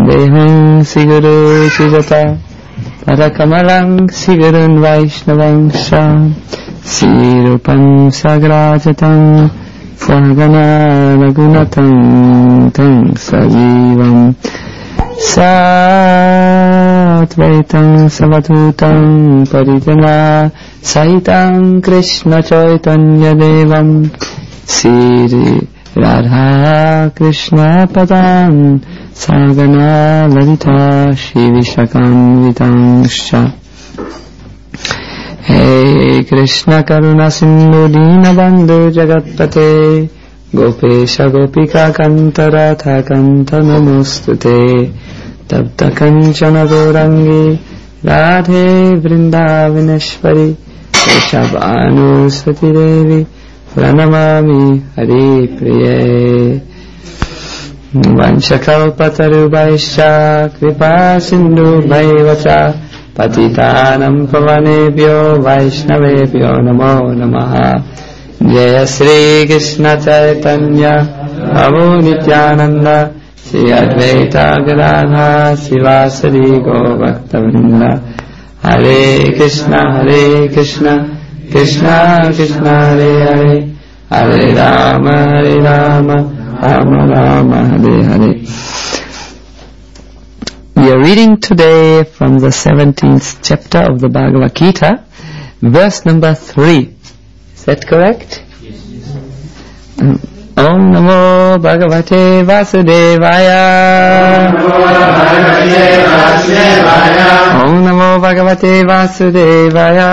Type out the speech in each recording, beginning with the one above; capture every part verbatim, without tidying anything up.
Vandeham Siguru Sujata Parakamalang Sigurun Vaishnavam Sham Sirupam Sagrajatam Svagana Ragunatam Tang Sajivam Satvaitam Savatutam Paritana Saitam Krishna Chaitanya Devam Siri Radha Krishna Padam Sagana Lalita Shivishakam Vitangsha Hey Krishna Karuna Sindhu Dinabandhu Jagatpate Gopesha Gopika Kantaratha Kanta Namostute Tapta Kanchana Gaurangi Radhe Vrindavaneshwari Keshavanu Sati Devi Pranamami Hari Priye Vanchakalpatarubhaischa Kripa Sindhu Bhaivacha Patitanam Pavanebhyo Vaishnavebhyo Namo Namaha Jaya Sri Krishna Chaitanya Prabhu Nityananda Sri Advaita Gadadhara Sivasari Govakta Hare Krishna Hare Krishna Krishna Krishna Hare Hare Hare Rama Hare Rama Rama Rama Hare Hare. We are reading today from the seventeenth chapter of the Bhagavad Gita, verse number three. Is that correct? Yes. Um, Om Namo Bhagavate Vasudevaya. Om Namo Bhagavate Vasudevaya.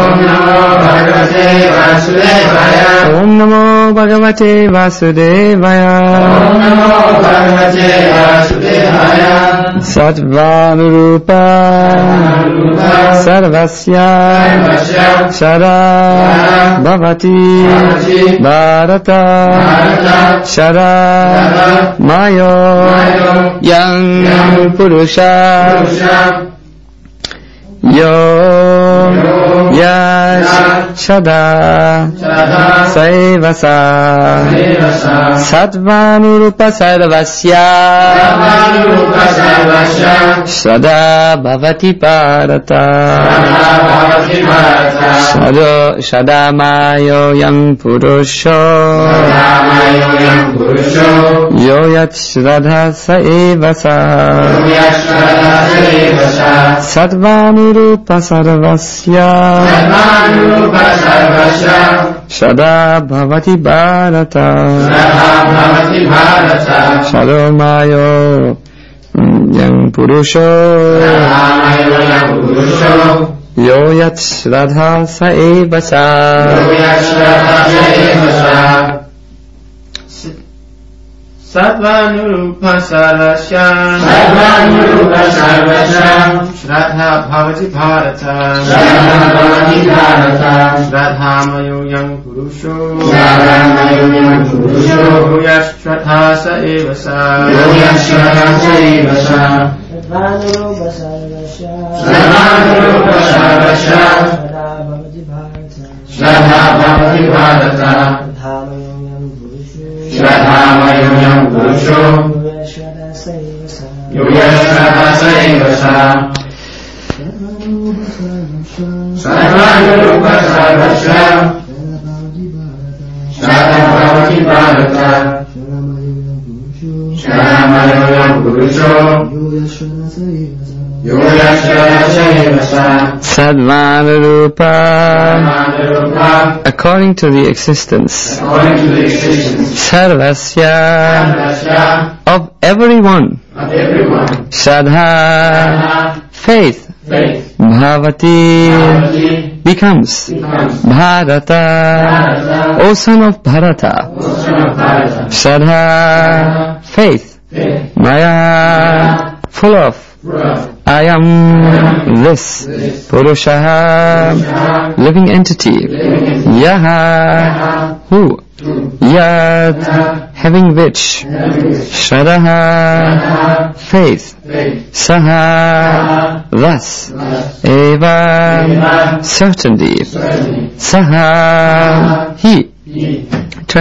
Om Namo Bhagavate Vasudevaya. Sattvanurupa Sarvasya Shara Bhavati Bharata Shara Mayo Yang Purusha Yo Yash Shada Saivasa Sattvanurupa Sarvasya Shada Bhavati Bharata Shada Mayo Yang Purusho Yo Yat Shraddha Saivasa Sattvanurupa Sarvasya Shada Bhavati Bharata Shado Mayo Yang Purusho Yo Yat Shraddha Saivasa Sattvanurupa Sarvasya Sattvanurupa Sarvasya Shraddha Bhavati Bharata Shraddha Bhavati Bharata Shraddha Mayo Yang Purusho Shraddha Mayo Yang Purusho Yoyash Shraddha Saivasa Yoyash Shraddha Saivasa Sattvanurupa Sarvasya Sattvanurupa Sarvasya Shraddha Bhavati Bharata Shraddha Mayo Yang Purusho Yoyash Shraddha Saivasa Sattvanurupa Sarvasya Shraddha Bhavati Bharata Shraddha Mayo Yang Purusho Yoyash Shraddha Saivasa Sattvanurupa according to the existence Sarvasya of everyone Shraddha faith Bhavati becomes Bharata O son of Bharata Shraddha faith Maya full of I am this Purusha living entity Yaha who Yad having which Shraddha faith Saha thus Eva certainly Saha he.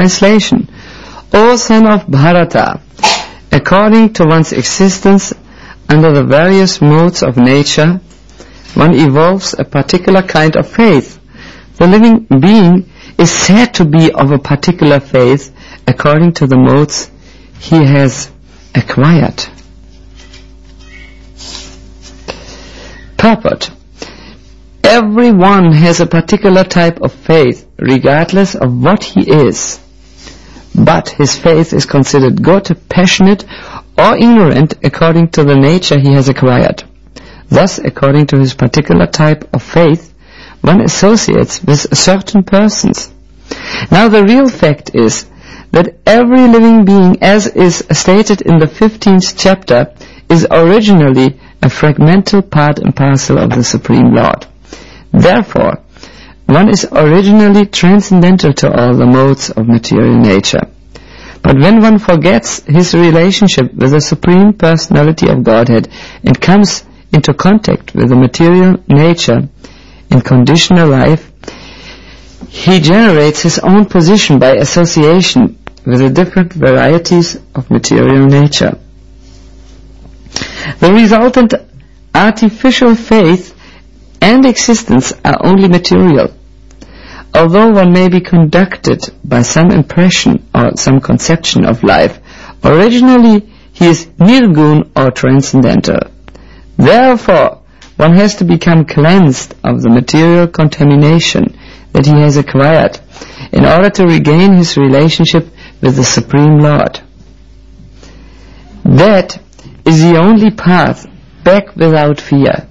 Translation: O son of Bharata, according to one's existence under the various modes of nature, one evolves a particular kind of faith. The living being is said to be of a particular faith according to the modes he has acquired. Purport. Everyone has a particular type of faith, regardless of what he is. But his faith is considered good, passionate, or ignorant according to the nature he has acquired. Thus, according to his particular type of faith, one associates with certain persons. Now, the real fact is that every living being, as is stated in the fifteenth chapter, is originally a fragmental part and parcel of the Supreme Lord. Therefore, one is originally transcendental to all the modes of material nature. But when one forgets his relationship with the Supreme Personality of Godhead and comes into contact with the material nature in conditional life, he generates his own position by association with the different varieties of material nature. The resultant artificial faith and existence are only material. Although one may be conducted by some impression or some conception of life, originally he is nirgun or transcendental. Therefore, one has to become cleansed of the material contamination that he has acquired in order to regain his relationship with the Supreme Lord. That is the only path back without fear.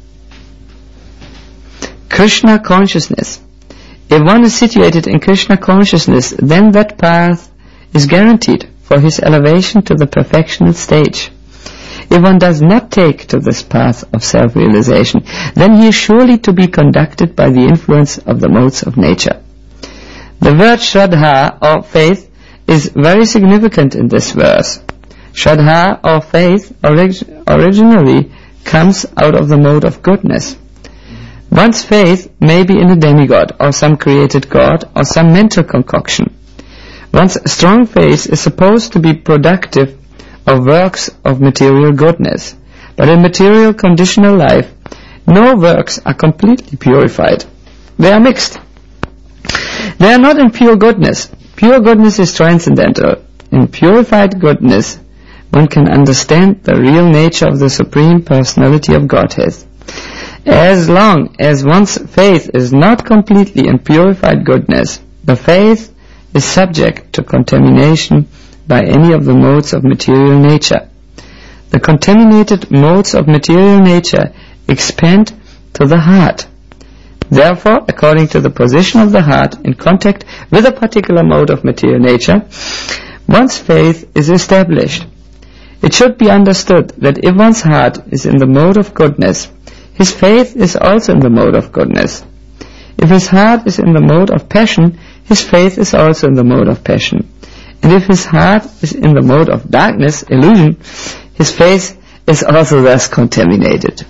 Krishna consciousness. If one is situated in Krishna consciousness, then that path is guaranteed for his elevation to the perfectional stage. If one does not take to this path of self-realization, then he is surely to be conducted by the influence of the modes of nature. The word Shraddha, or faith, is very significant in this verse. Shraddha, or faith, orig- originally comes out of the mode of goodness. One's faith may be in a demigod, or some created god, or some mental concoction. One's strong faith is supposed to be productive of works of material goodness. But in material conditional life, no works are completely purified. They are mixed. They are not in pure goodness. Pure goodness is transcendental. In purified goodness, one can understand the real nature of the Supreme Personality of Godhead. As long as one's faith is not completely in purified goodness, the faith is subject to contamination by any of the modes of material nature. The contaminated modes of material nature expand to the heart. Therefore, according to the position of the heart in contact with a particular mode of material nature, one's faith is established. It should be understood that if one's heart is in the mode of goodness, his faith is also in the mode of goodness. If his heart is in the mode of passion, his faith is also in the mode of passion. And if his heart is in the mode of darkness, illusion, his faith is also thus contaminated.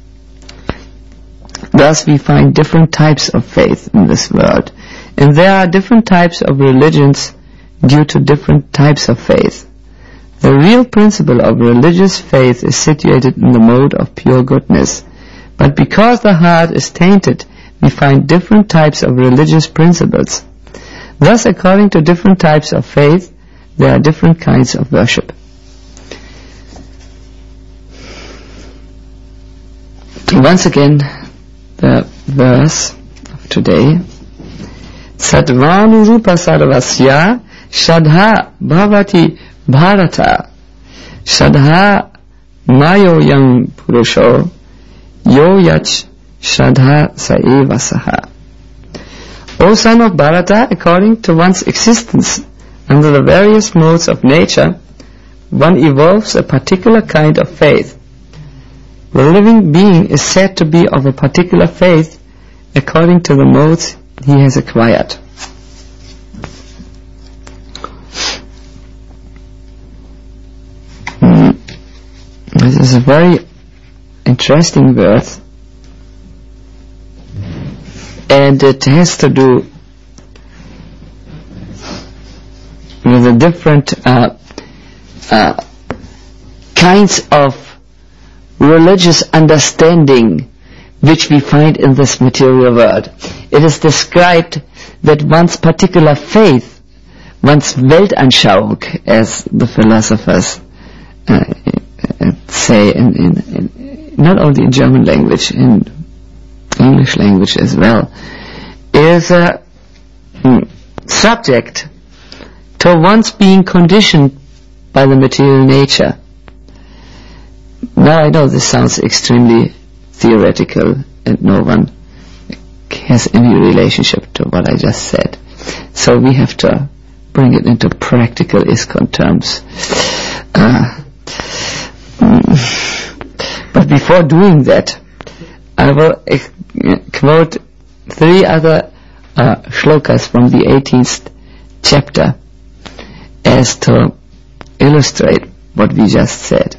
Thus we find different types of faith in this world. And there are different types of religions due to different types of faith. The real principle of religious faith is situated in the mode of pure goodness. But because the heart is tainted, we find different types of religious principles. Thus, according to different types of faith, there are different kinds of worship. Once again, the verse of today. Sattvanurupa sarvasya shraddha bhavati bharata shraddha mayoyam purusho yo yach shraddha saeva saha. O son of Bharata, according to one's existence under the various modes of nature, one evolves a particular kind of faith. The living being is said to be of a particular faith according to the modes he has acquired. Mm. This is a very interesting verse, and it has to do with the different uh, uh, kinds of religious understanding which we find in this material world. It is described that one's particular faith, one's Weltanschauung, as the philosophers uh, say in, in, in not only in German language, in English language as well, is a mm, subject to one's being conditioned by the material nature. Now I know this sounds extremely theoretical and no one has any relationship to what I just said. So we have to bring it into practical ISKCON terms. Uh, but before doing that, I will uh, quote three other uh, shlokas from the eighteenth chapter as to illustrate what we just said.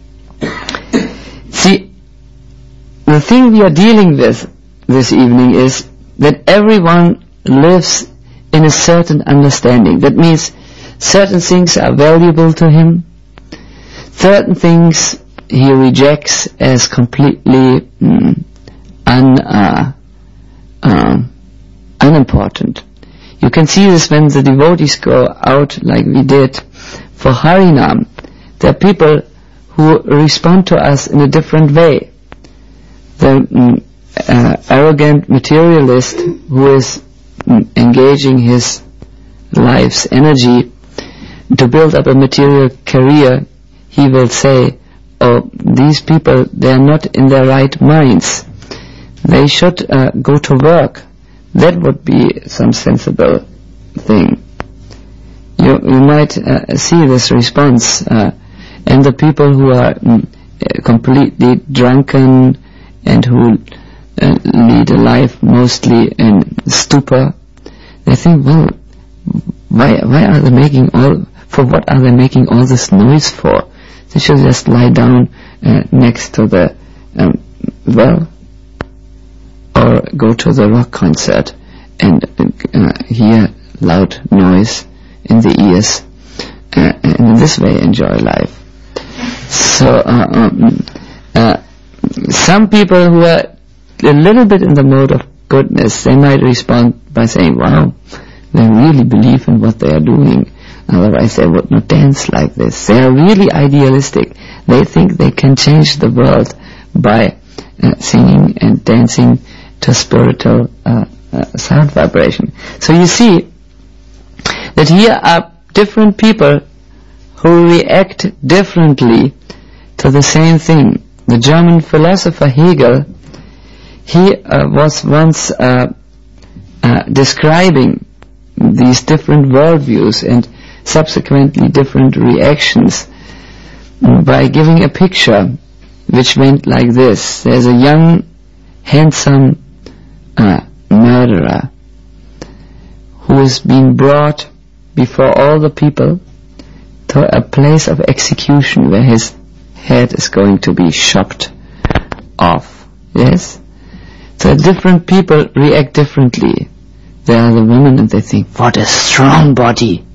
See, the thing we are dealing with this evening is that everyone lives in a certain understanding. That means certain things are valuable to him, certain things he rejects as completely mm, un, uh, uh, unimportant. You can see this when the devotees go out like we did for Harinam. There are people who respond to us in a different way. The mm, uh, arrogant materialist who is mm, engaging his life's energy to build up a material career, he will say, oh, these people, they are not in their right minds. They should uh, go to work. That would be some sensible thing. You, you might uh, see this response, uh, and the people who are mm, completely drunken and who uh, lead a life mostly in stupor, they think, well, why why are they making all, for what are they making all this noise for? They should just lie down uh, next to the um, well, or go to the rock concert and uh, hear loud noise in the ears, uh, and in this way enjoy life. So uh, um, uh, some people who are a little bit in the mode of goodness, they might respond by saying, wow, they really believe in what they are doing, otherwise they would not dance like this. They are really idealistic. They think they can change the world by uh, singing and dancing to spiritual uh, uh, sound vibration. So you see that here are different people who react differently to the same thing. The German philosopher Hegel, he uh, was once uh, uh, describing these different worldviews and subsequently different reactions by giving a picture which went like this. There's a young, handsome uh, murderer who is being brought before all the people to a place of execution where his head is going to be chopped off. Yes? So different people react differently. There are the women and they think, what a strong body.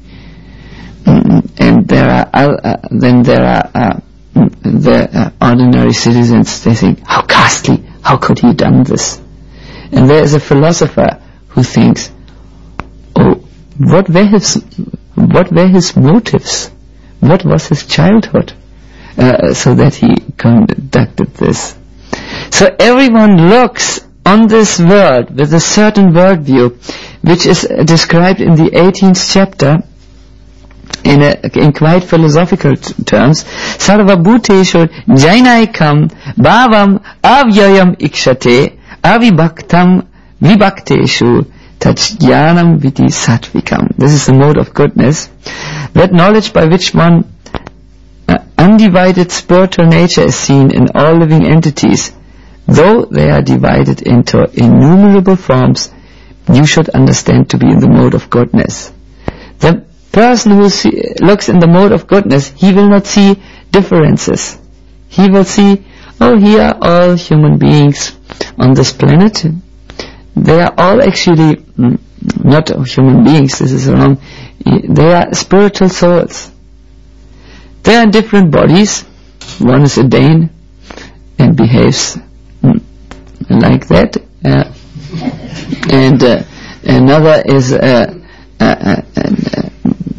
Mm, and there are uh, then there are uh, the uh, ordinary citizens, they think, how ghastly, how could he done this? And there is a philosopher who thinks, oh, what were his what were his motives? What was his childhood? Uh, so that he conducted this. So everyone looks on this world with a certain worldview, which is described in the eighteenth chapter in, a, in quite philosophical t- terms. Sarva bhuteshu jainaikam bhavam avyayam ikshate avibhaktam vibhakteshu tajnanam viti sattvikam. This is the mode of goodness, that knowledge by which one uh, undivided spiritual nature is seen in all living entities, though they are divided into innumerable forms, you should understand to be in the mode of goodness. The person who see, looks in the mode of goodness, he will not see differences. He will see, oh, here are all human beings on this planet. They are all actually mm, not human beings, this is wrong. They are spiritual souls. They are in different bodies. One is a Dane, and behaves mm, like that. Uh, and uh, another is uh, uh, uh, uh,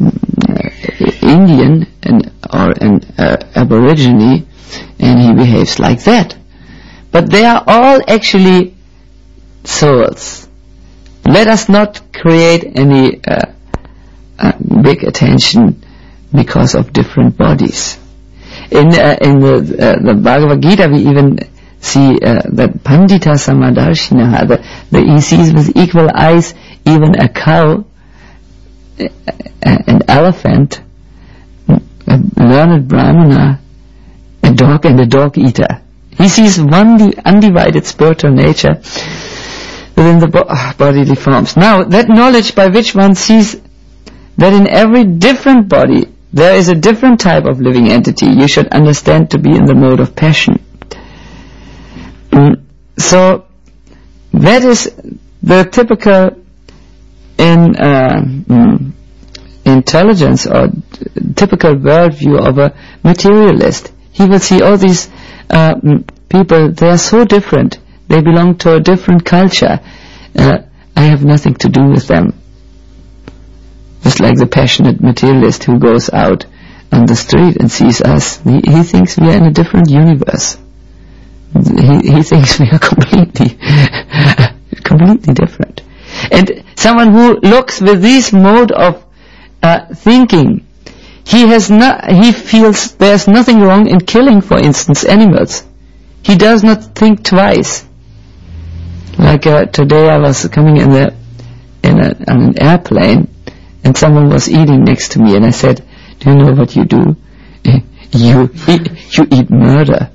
Indian and, or an uh, Aborigine, and he behaves like that. But they are all actually souls. Let us not create any uh, uh, big attention because of different bodies. In uh, in the, uh, the Bhagavad Gita, we even see uh, that Pandita Samadarshinaha, the, the he sees with equal eyes even a cow, uh, an elephant, a learned Brahmana, a dog, and a dog eater. He sees one undivided spiritual nature within the bo- bodily forms. Now, that knowledge by which one sees that in every different body there is a different type of living entity, you should understand to be in the mode of passion. Mm, so, that is the typical in uh, mm, intelligence or t- typical worldview of a materialist. He will see all these uh, mm, people, they are so different. They belong to a different culture. Uh, I have nothing to do with them. Just like the passionate materialist who goes out on the street and sees us, he, he thinks we are in a different universe. He, he thinks we are completely, completely different. And someone who looks with this mode of uh, thinking, he has not, he feels there's nothing wrong in killing, for instance, animals. He does not think twice. Like uh, today, I was coming in the in a, on an airplane, and someone was eating next to me, and I said, "Do you know what you do? You eat, you eat murder."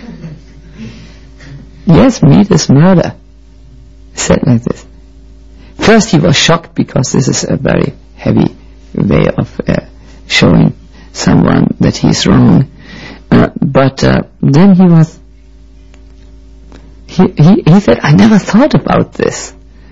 Yes, meat is murder. I said like this. First, he was shocked because this is a very heavy way of uh, showing someone that he's wrong. Uh, but uh, then he was. He, he he said, "I never thought about this."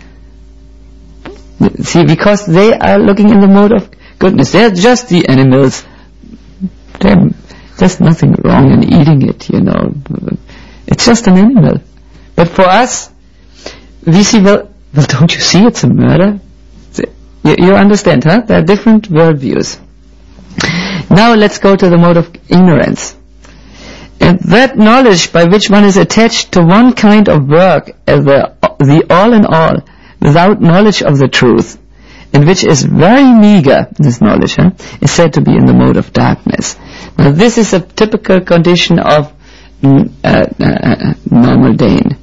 See, because they are looking in the mode of goodness. They're just the animals. They're, there's nothing wrong in eating it, you know. It's just an animal. But for us, we see, well, well, don't you see it's a murder? You, you understand, huh? There are different worldviews. Now let's go to the mode of ignorance. And that knowledge by which one is attached to one kind of work as the, the all-in-all, without knowledge of the truth, and which is very meager, this knowledge, huh, is said to be in the mode of darkness. Now this is a typical condition of mm, uh, uh, normal Dane.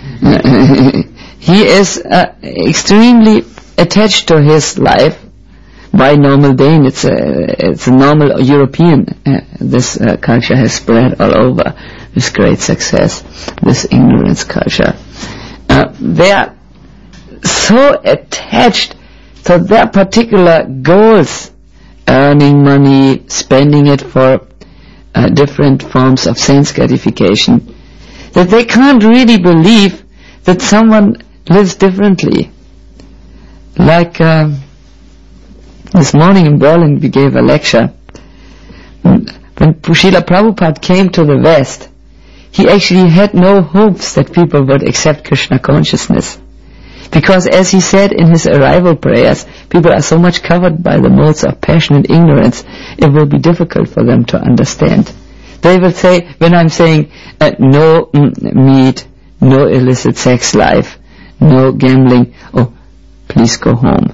He is uh, extremely attached to his life. By normal Dane, it's a, it's a normal European. Uh, this uh, culture has spread all over with great success, this ignorance culture. Uh, they are so attached to their particular goals, earning money, spending it for uh, different forms of sense gratification, that they can't really believe that someone lives differently. Like uh, this morning in Berlin, we gave a lecture. When Srila Prabhupada came to the West, he actually had no hopes that people would accept Krishna consciousness. Because as he said in his arrival prayers, people are so much covered by the modes of passion and ignorance, it will be difficult for them to understand. They will say, when I'm saying uh, no mm, meat, no illicit sex life, no gambling, oh, please go home.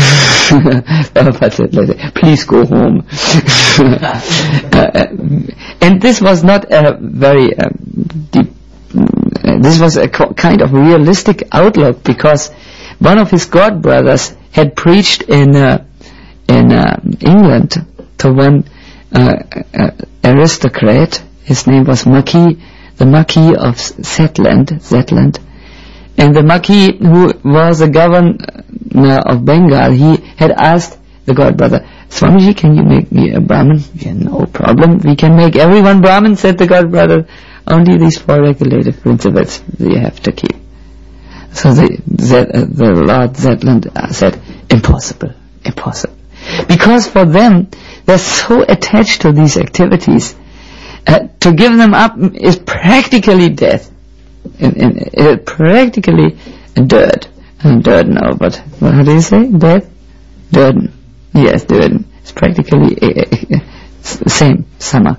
Please go home. uh, and this was not a very uh, deep, uh, this was a co- kind of realistic outlook, because one of his god brothers had preached in uh, in uh, England to one uh, uh, aristocrat. His name was Marquis, the Marquis of Zetland, Zetland. And the Marquis, who was the governor of Bengal, he had asked the god brother, "Swamiji, can you make me a Brahmin?" "Yeah, no problem. We can make everyone Brahmin," said the god brother. "Only these four regulative principles you have to keep." So the, the, uh, the Lord Zetland uh, said, "Impossible, impossible." Because for them, they're so attached to these activities Uh, to give them up is practically death. In, in, uh, practically dirt. Uh, dirt now, but how do you say? Death? Durden. Yes, Durden. It's practically uh, uh, same, summer.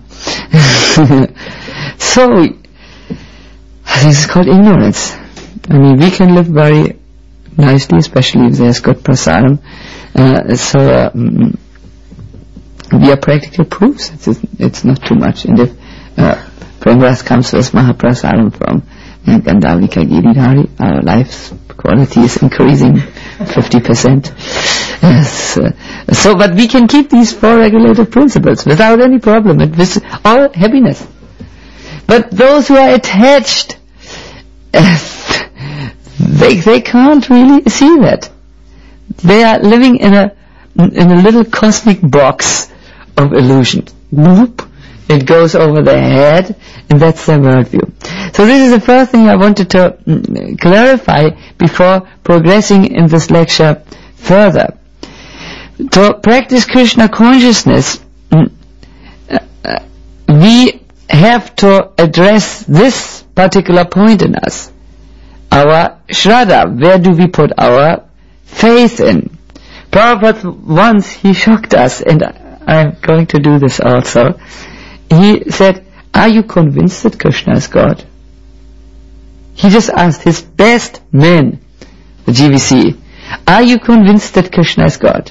So, this is called ignorance. I mean, we can live very nicely, especially if there's good prasadam. Uh, so, uh, mm, we are practical proofs. It's, it's not too much. And if uh, Premras comes with Mahaprasadam from Gandhavika Giridhari, our life's quality is increasing fifty percent. Yes. Uh, so, but we can keep these four regulated principles without any problem, and with all happiness. But those who are attached, uh, they they can't really see that. They are living in a in a little cosmic box of illusion. Whoop, it goes over their head, and that's their worldview. So this is the first thing I wanted to mm, clarify before progressing in this lecture further. To practice Krishna consciousness, mm, uh, we have to address this particular point in us. Our Shraddha, where do we put our faith in? Prabhupada once, he shocked us, and I'm going to do this also. He said, are you convinced that Krishna is God? He just asked his best men, the G V C, are you convinced that Krishna is God?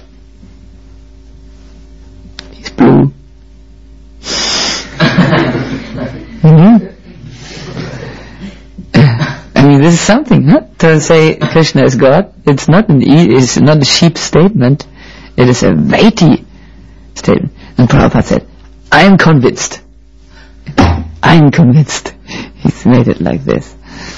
He's blue. mm-hmm. I mean, this is something, huh? To say Krishna is God. It's not an e- it's not a cheap statement. It is a weighty statement. And Prabhupada said, I am convinced. I am convinced. He's made it like this.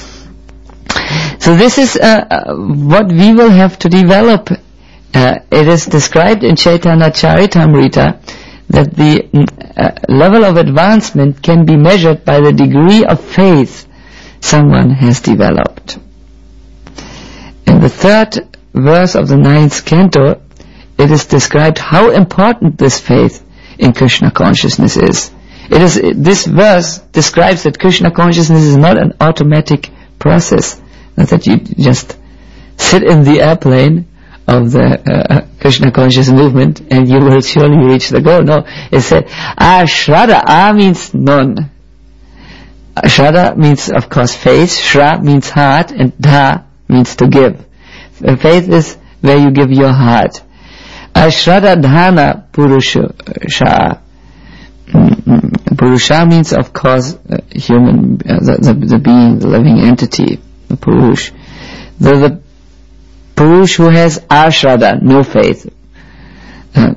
So this is uh, uh, what we will have to develop. Uh, it is described in Chaitanya Charitamrita that the uh, level of advancement can be measured by the degree of faith someone has developed. In the third verse of the ninth canto, it is described how important this faith in Krishna consciousness is. It is this verse describes that Krishna consciousness is not an automatic process, not that you just sit in the airplane of the uh, Krishna conscious movement and you will surely reach the goal. No, it said, ah, Shraddha, ah means none. Shraddha means, of course, faith. Shra means heart, and dha means to give. Faith is where you give your heart. Ashraddha dhana purusha. Purusha means, of course, uh, human, uh, the, the, the being, the living entity, the Purush. The, the Purush who has ashraddha, no faith. Uh,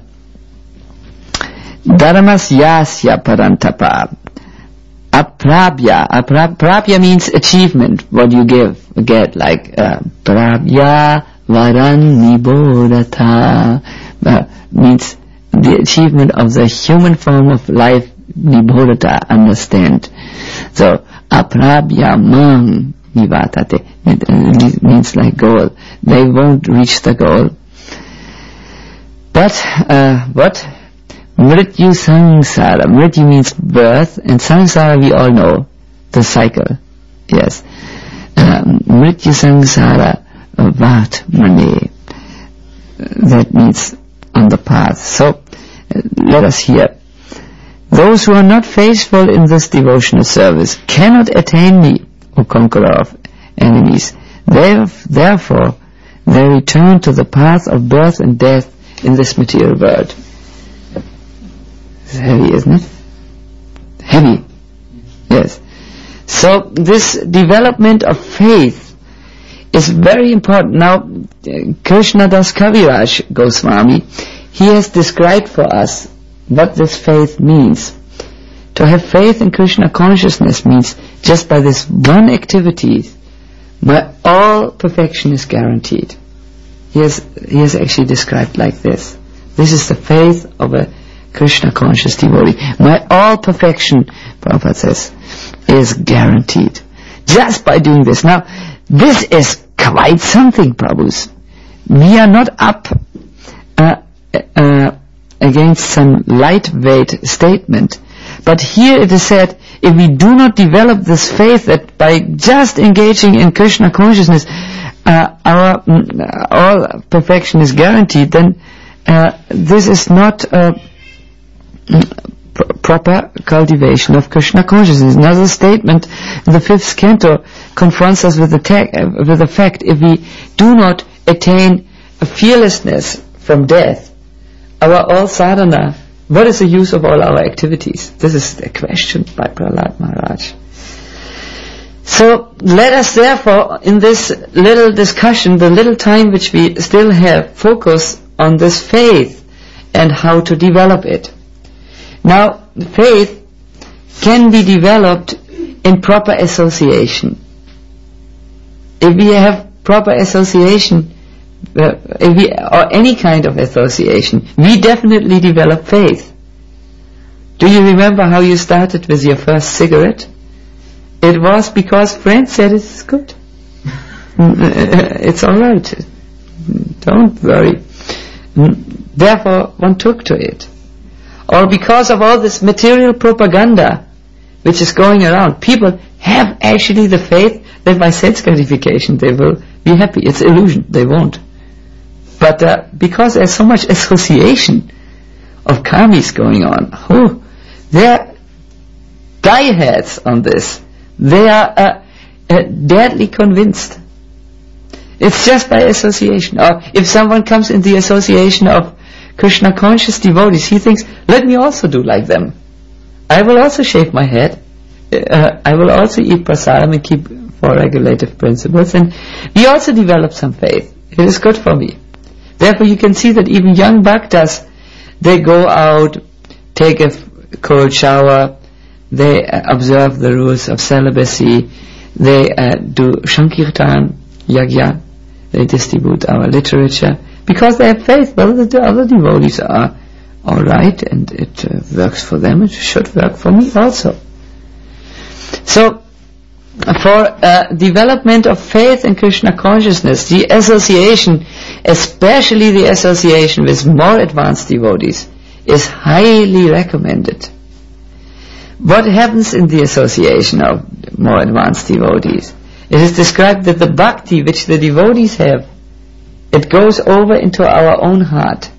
Dharmas yasya parantapa. Aprabhya. Aprabhya means achievement, what you give, get, like, uh, prabhya varan nibodhata, uh, means the achievement of the human form of life, nibodhata, understand. So, aprabhya mang nivatate, it means like goal. They won't reach the goal. But, uh, what? Mrityu samsara. Mrityu means birth, and samsara we all know, the cycle. Yes. Um, Mrityu samsara vat mane. That means on the path. So, uh, let us hear. Those who are not faithful in this devotional service cannot attain me, O conqueror of enemies. Therefore, they return to the path of birth and death in this material world. It's heavy, isn't it? Heavy. Yes. So this development of faith is very important. Now, Krishnadas Kaviraj Goswami, he has described for us what this faith means. To have faith in Krishna consciousness means just by this one activity, my all perfection is guaranteed. He has, he has actually described like this. This is the faith of a Krishna conscious devotee. My all perfection, Prabhupada says, is guaranteed. Just by doing this. Now, this is quite something, Prabhus. We are not up uh, uh, against some lightweight statement, But here it is said, if we do not develop this faith that by just engaging in Krishna consciousness, uh, our mm, all perfection is guaranteed, then uh, this is not a pr- proper cultivation of Krishna consciousness. Another statement in the fifth canto confronts us with the, te- uh, with the fact, if we do not attain a fearlessness from death, our all sadhana, what is the use of all our activities? This is the question by Prahlad Maharaj. So let us therefore, in this little discussion, the little time which we still have, focus on this faith and how to develop it. Now, faith can be developed in proper association. If we have proper association, uh, if we, or any kind of association, we definitely develop faith. Do you remember how you started with your first cigarette? It was because friends said it's good. It's all right. Don't worry. Therefore, one took to it. Or because of all this material propaganda which is going around, people have actually the faith that by sense gratification they will be happy. It's illusion. They won't. But uh, because there's so much association of karmis going on, oh, they're dieheads on this. They are uh, uh, deadly convinced. It's just by association. Or if someone comes in the association of Krishna conscious devotees, he thinks, let me also do like them. I will also shave my head. Uh, I will also eat prasadam and keep four regulative principles. And we also develop some faith. It is good for me. Therefore you can see that even young bhaktas, they go out, take a f- cold shower, they uh, observe the rules of celibacy, they uh, do Shankirtan, Yagya, they distribute our literature, because they have faith. Well, the other devotees are alright, and it uh, works for them, it should work for me also. So, for uh, development of faith in Krishna consciousness, the association, especially the association with more advanced devotees, is highly recommended. What happens in the association of more advanced devotees? It is described that the bhakti which the devotees have, it goes over into our own heart.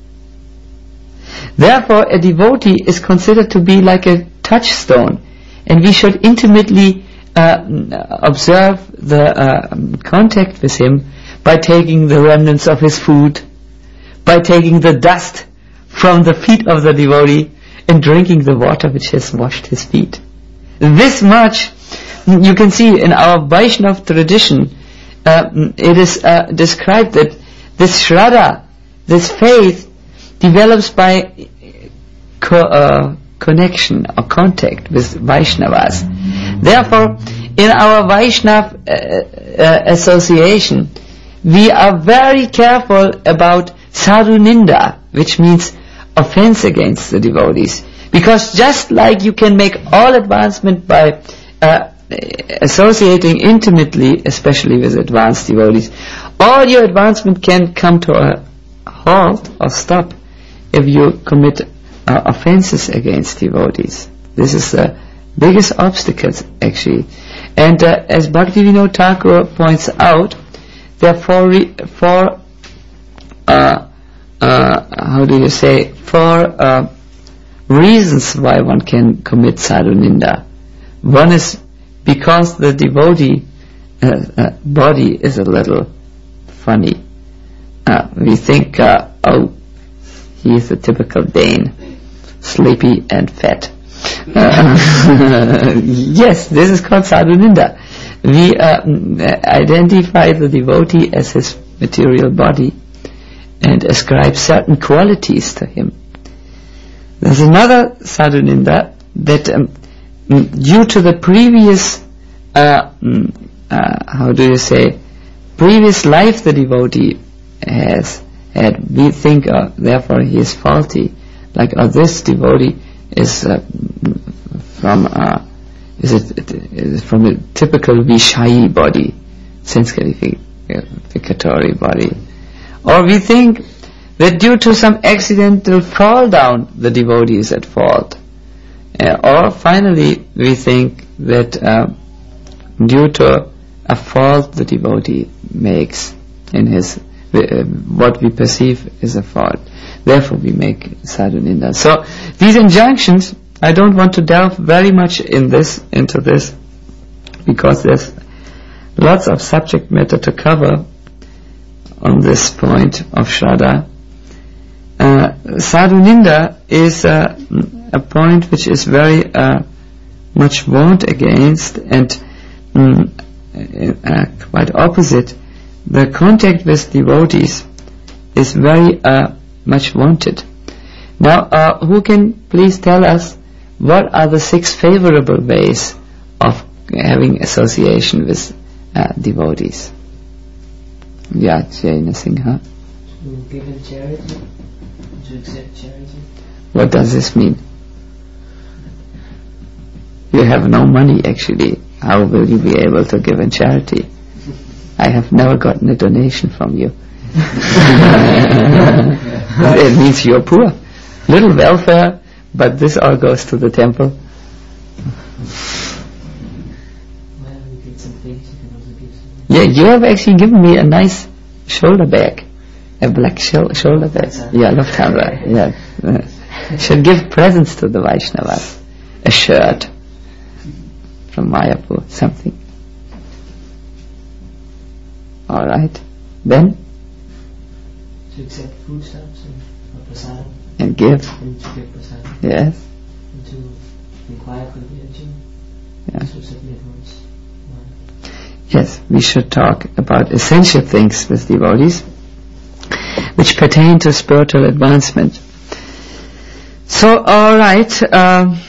Therefore, a devotee is considered to be like a touchstone, and we should intimately uh, observe the uh, contact with him by taking the remnants of his food, by taking the dust from the feet of the devotee, and drinking the water which has washed his feet. This much you can see in our Vaishnava tradition. Uh, it is uh, described that this shraddha, this faith, develops by co- uh, connection or contact with Vaishnavas. Therefore, in our Vaishnava uh, uh, association, we are very careful about sadhu ninda, which means offense against the devotees. Because just like you can make all advancement by uh, associating intimately, especially with advanced devotees, all your advancement can come to a halt or stop if you commit uh, offenses against devotees. This is the biggest obstacle, actually. And uh, as Bhaktivinoda Thakur points out, there are four, re- four uh, uh, how do you say, four uh, reasons why one can commit sadhu ninda. One is because the devotee uh, uh, body is a little funny. Uh, we think, uh, oh, he is a typical Dane, sleepy and fat. Uh, yes, this is called sadhu ninda. We uh, identify the devotee as his material body and ascribe certain qualities to him. There's another sadhu ninda that um, due to the previous, uh, uh, how do you say, previous life the devotee has had, we think, uh, therefore he is faulty. Like, oh, this devotee is uh, from uh, is it is from a typical Vishayi body, sense gratificatory body. Or we think that due to some accidental fall down, the devotee is at fault. Uh, or finally, we think that uh, due to a fault the devotee makes in his, uh, what we perceive is a fault, therefore we make sadhu ninda. So these injunctions, I don't want to delve very much in this, into this, because there's lots of subject matter to cover on this point of Shraddha. Uh, sadhu ninda is uh, a point which is very uh, much warned against, and mm, uh, quite opposite. The contact with devotees is very uh, much wanted. Now, uh, who can please tell us what are the six favorable ways of having association with uh, devotees? Yeah, Jaina Singha. To give in charity, to accept charity. What does this mean? You have no money actually. How will you be able to give in charity? I have never gotten a donation from you. It means you're poor. Little welfare, but this all goes to the temple. Well, we get some things, you can also give some. Yeah, you have actually given me a nice shoulder bag. A black shol- shoulder bag. Yeah, Lufthansa. Yeah. Uh, should give presents to the Vaishnavas. A shirt from Mayapur, something. Alright. Then? To accept foodstuffs and or prasadam. And give. And to give prasadam. Yes. And to inquire for the virgin. Yeah. To submit one's mind. Yes, we should talk about essential things with devotees which pertain to spiritual advancement. So, alright, uh,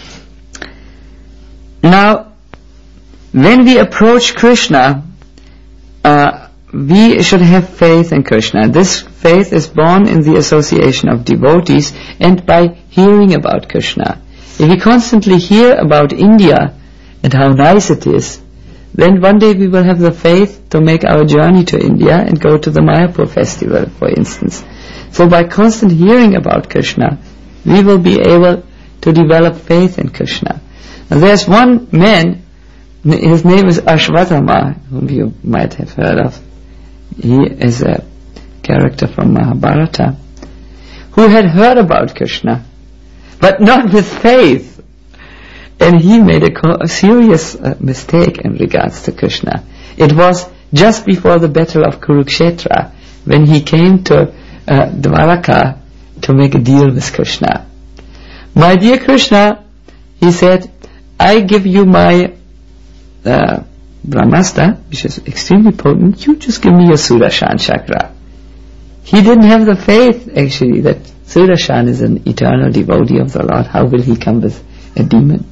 now, when we approach Krishna, uh, we should have faith in Krishna. This faith is born in the association of devotees and by hearing about Krishna. If we constantly hear about India and how nice it is, then one day we will have the faith to make our journey to India and go to the Mayapur festival, for instance. So by constant hearing about Krishna, we will be able to develop faith in Krishna. And there's one man, his name is Ashwatthama, whom you might have heard of. He is a character from Mahabharata, who had heard about Krishna, but not with faith. And he made a, co- a serious uh, mistake in regards to Krishna. It was just before the battle of Kurukshetra, when he came to uh, Dwaraka to make a deal with Krishna. My dear Krishna, he said, I give you my uh, Brahmastra, which is extremely potent, you just give me your Sudarshan chakra. He didn't have the faith, actually, that Sudarshan is an eternal devotee of the Lord. How will he come with a demon?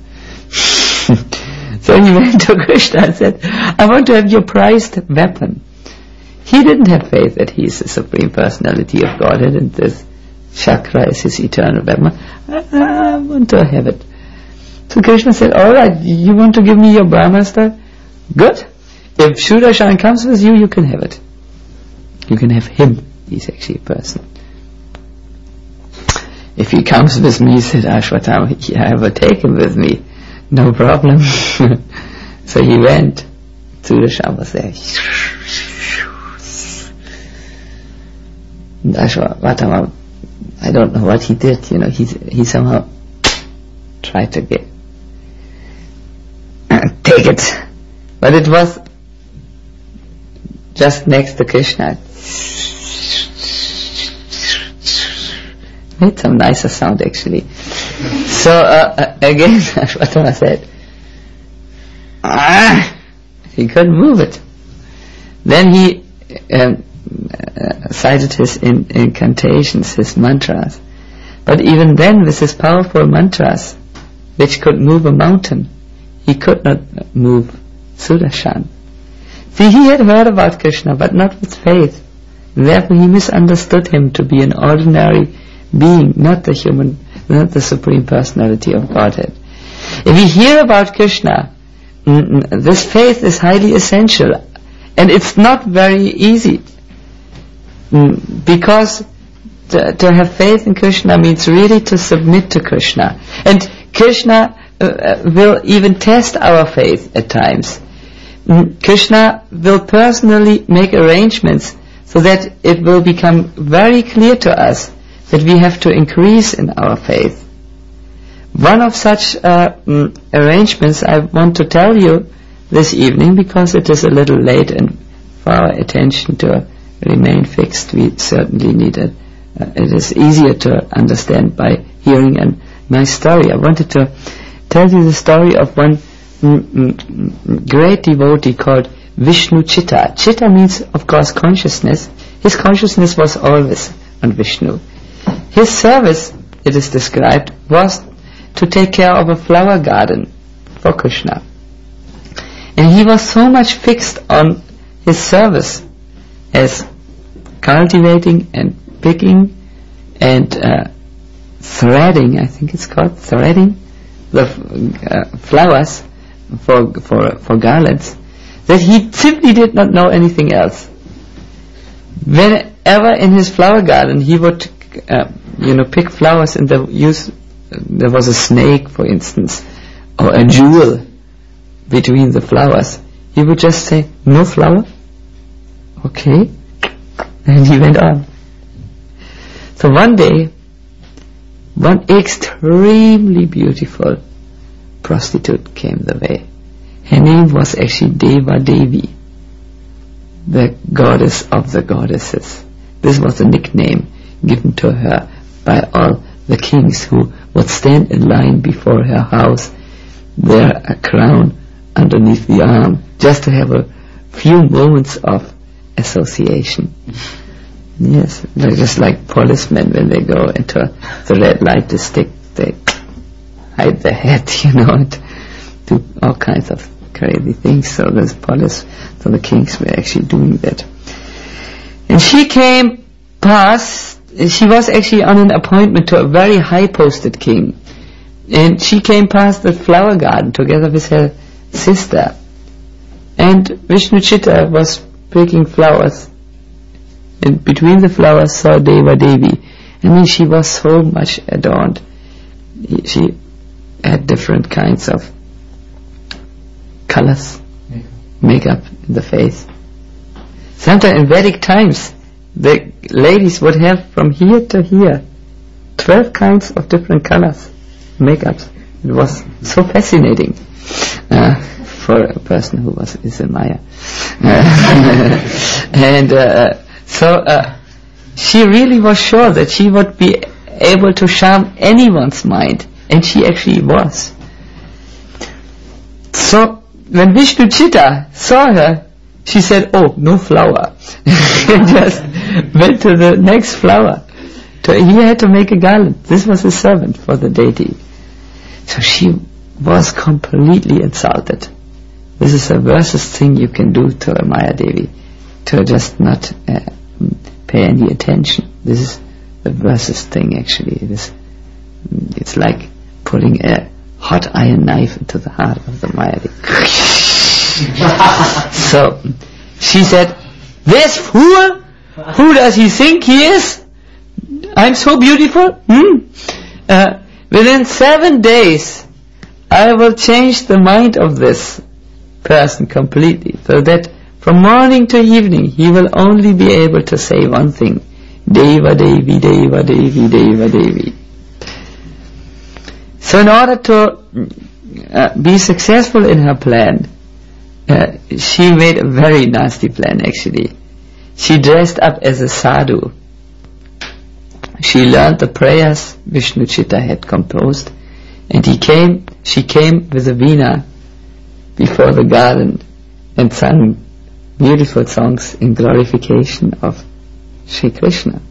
So he went to Krishna and said, I want to have your prized weapon. He didn't have faith that he is the Supreme Personality of Godhead and this chakra is his eternal weapon. I, I want to have it. So Krishna said, alright, you want to give me your Brahmastra? Good. If Sudarshan comes with you, you can have it. You can have him. He's actually a person. If he comes with me, said Ashwatthama, yeah, I will take him with me. No problem. So he went. Sudarshan was there. And Ashwatthama, I don't know what he did, you know, he, he somehow tried to get, take it. But it was just next to Krishna. Made some nicer sound actually. So uh, uh, again, Ashwatthama said, ah, he couldn't move it. Then he um, uh, cited his in, incantations, his mantras. But even then, with his powerful mantras, which could move a mountain, he could not move Sudarshan. See, he had heard about Krishna, but not with faith. Therefore, he misunderstood him to be an ordinary being, not the human, not the Supreme Personality of Godhead. If we hear about Krishna, mm, this faith is highly essential, and it's not very easy, mm, because to, to have faith in Krishna means really to submit to Krishna. And Krishna uh, will even test our faith at times. Mm, Krishna will personally make arrangements so that it will become very clear to us that we have to increase in our faith. One of such uh, mm, arrangements I want to tell you this evening, because it is a little late and for our attention to remain fixed, we certainly need it. Uh, it is easier to understand by hearing a nice story. I wanted to tell you the story of one mm, mm, great devotee called Vishnu Chitta. Chitta means, of course, consciousness. His consciousness was always on Vishnu. His service, it is described, was to take care of a flower garden for Krishna. And he was so much fixed on his service as cultivating and picking and uh, threading, I think it's called threading the uh, flowers for for for garlands, that he simply did not know anything else. Whenever in his flower garden he would, uh, you know, pick flowers, and there use there was a snake, for instance, or a jewel between the flowers, he would just say, "No flower." Okay, and he went on. So one day, one extremely beautiful prostitute came the way. Her name was actually Deva Devi, the goddess of the goddesses. This was a nickname given to her by all the kings who would stand in line before her house, wear a crown underneath the arm, just to have a few moments of association. Yes, they're just like policemen when they go into the red light district, they hide their head, you know, and do all kinds of crazy things. So there's police, so the kings were actually doing that. And she came past, she was actually on an appointment to a very high posted king, and she came past the flower garden together with her sister, and Vishnu Chitta was picking flowers, and between the flowers saw Deva Devi. I mean, she was so much adorned. She had different kinds of colors, makeup, makeup in the face. Sometimes in Vedic times, the ladies would have from here to here twelve kinds of different colors, makeups. It was so fascinating uh, for a person who was is a Maya. Uh, and uh, so uh, she really was sure that she would be able to charm anyone's mind, and she actually was. So when Vishnu Chitta saw her, she said, "Oh, no flower," and just went to the next flower. To, he had to make a garland. This was his servant for the deity. So she was completely insulted. This is the worstest thing you can do to a Maya Devi, to just not uh, pay any attention. This is the worstest thing, actually. It is, it's like pulling a hot iron knife into the heart of the Maya Devi. So she said, "This fool, who does he think he is? I'm so beautiful. Hmm? Uh, within seven days, I will change the mind of this person completely, so that from morning to evening he will only be able to say one thing: Deva Devi, Deva Devi, Deva Devi." So in order to uh, be successful in her plan, uh, she made a very nasty plan, actually. She dressed up as a sadhu. She learned the prayers Vishnu Chitta had composed, and he came, she came with a veena before the garden and sang beautiful songs in glorification of Sri Krishna.